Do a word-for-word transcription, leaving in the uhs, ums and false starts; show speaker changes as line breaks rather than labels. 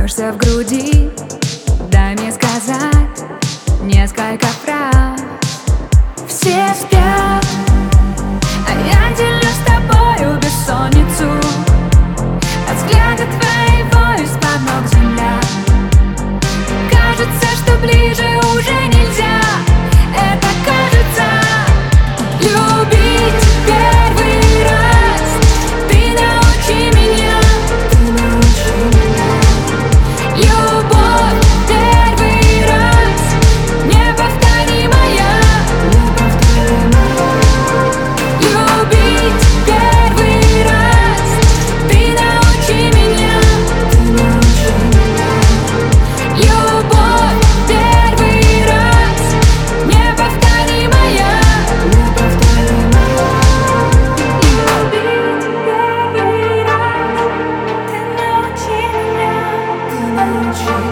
Рвешься в груди, дай мне сказать несколько фраз. Все спят, а я делю с тобою бессонницу. От взгляда твоего из-под ног земля. Кажется, что ближе уже нельзя. Это кажется. Любить первый раз. Ты научи меня. Ты научи меня. Любовь первый раз. Неповторимая. Неповторимая. Любить первый раз. Ты научи меня. Ты научи меня. Любовь первый раз. Неповторимая. Неповторимая. Любить первый раз. Ты научи меня. Ты научи меня.